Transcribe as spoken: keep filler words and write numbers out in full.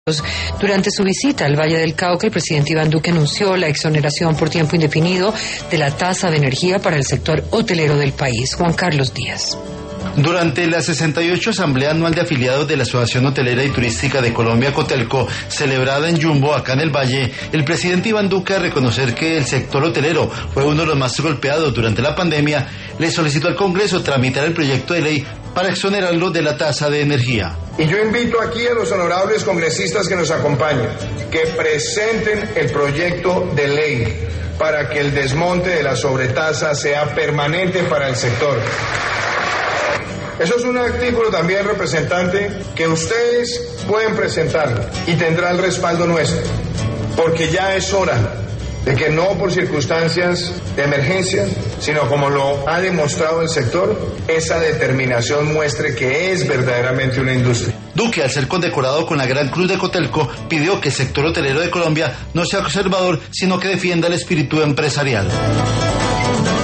Durante su visita al Valle del Cauca, el presidente Iván Duque anunció la exoneración por tiempo indefinido de la tasa de energía para el sector hotelero del país. Juan Carlos Díaz. Durante la sesenta y ocho Asamblea Anual de Afiliados de la Asociación Hotelera y Turística de Colombia, Cotelco, celebrada en Jumbo, acá en el Valle, el presidente Iván Duque, a reconocer que el sector hotelero fue uno de los más golpeados durante la pandemia, le solicitó al Congreso tramitar el proyecto de ley para exonerarlo de la tasa de energía. Y yo invito aquí a los honorables congresistas que nos acompañen, que presenten el proyecto de ley para que el desmonte de la sobretasa sea permanente para el sector. Eso es un artículo también, representante, que ustedes pueden presentarlo y tendrá el respaldo nuestro, porque ya es hora de que no por circunstancias de emergencia, sino como lo ha demostrado el sector, esa determinación muestre que es verdaderamente una industria. Duque, al ser condecorado con la Gran Cruz de Cotelco, pidió que el sector hotelero de Colombia no sea conservador, sino que defienda el espíritu empresarial.